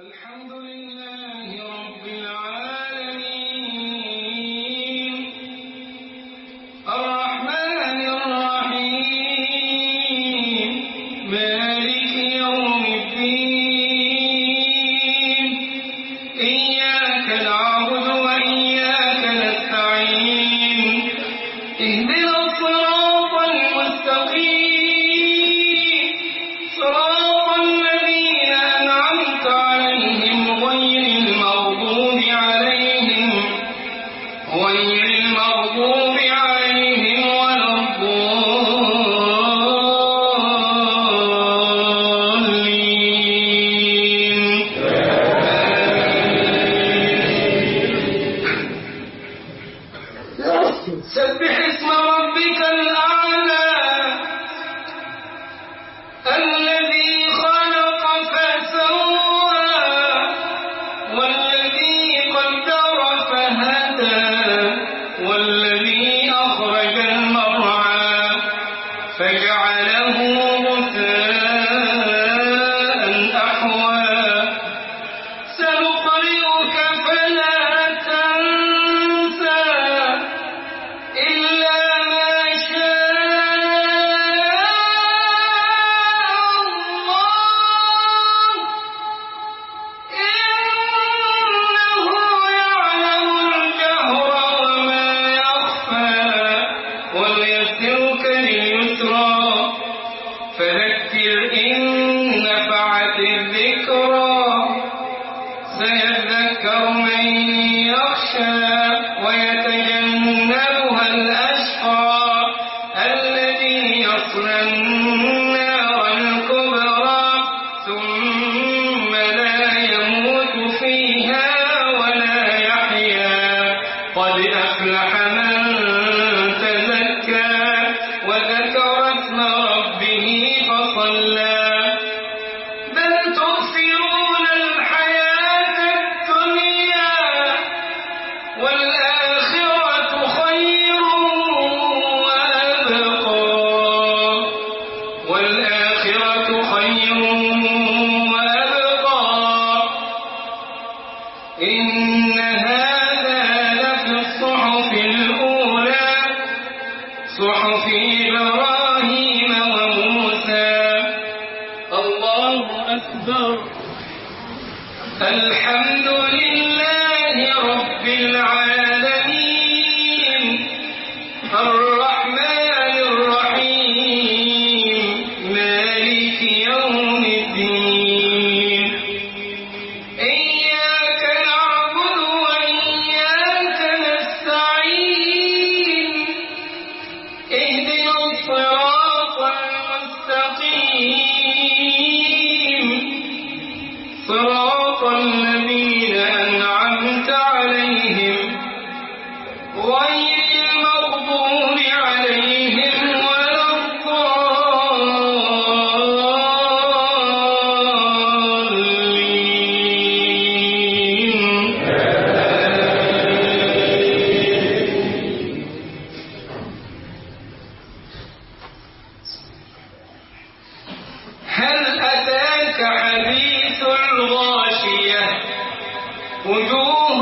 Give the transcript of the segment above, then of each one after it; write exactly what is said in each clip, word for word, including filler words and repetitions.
الحمد لله رب العالمين الرحمن الرحيم مالك يوم الدين إياك نعبد وإياك نستعين اهدنا الصراط المستقيم صراط الذين أنعمت عليهم غير المغضوب عليهم غير المغضوب عليهم ولا الضالين سبح اسم ربك الأعلى الذي خلق فسوى والذي قدر فهدى والذي أخرج المرعى فجعله غثاء أحوى سنقرئك فلا تنسى إلا ما شاء الله إنه يعلم الجهر وما يخفى وليسرك لليسرى فذكر إن نفعت الذكرى سيذكر من يخشى ويتجنبها الأشقى الذي يصلى النار الكبرى ثم لا يموت فيها ولا يحيا قد أفلح من تزكى وذكر اسم ربه فصلى بل تؤثرون الحياة الدنيا والآخرة خير وأبقى والآخرة خير وأبقى إن هذا لفي الصحف الأولى صحف إبراهيم وموسى الله أكبر الحمد لله رب العالمين الرحمن الرحيم مالك يوم الدين إياك نعبد وإياك نستعين اهدنا الصراط المستقيم صراط الذين أنعمت عليهم غير المغضوب عليهم ولا الضالين هل أتاك حديث الغاشية وجوه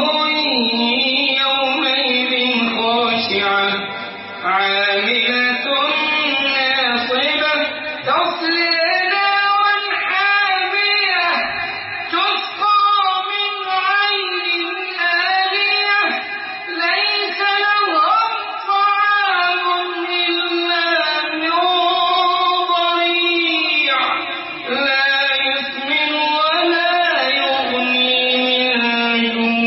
يومئذ خاشعة عاملة ناصبة تصلي نارا حامية تسقى من عين آنية ليس لهم طعام إلا من ضريع لا يسمن ولا يغني من جوع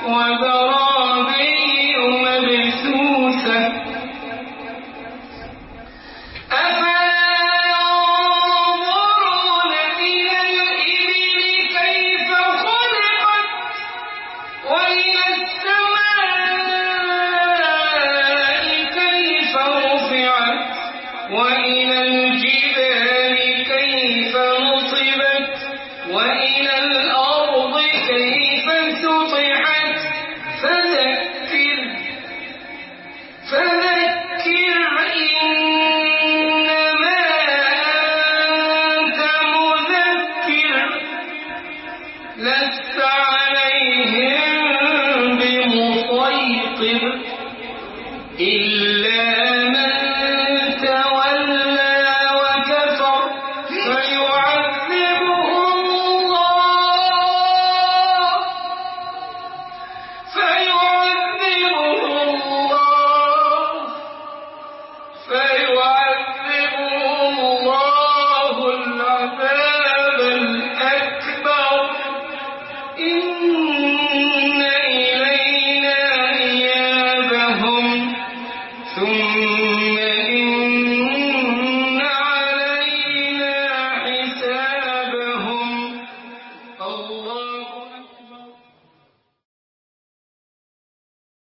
وزرابي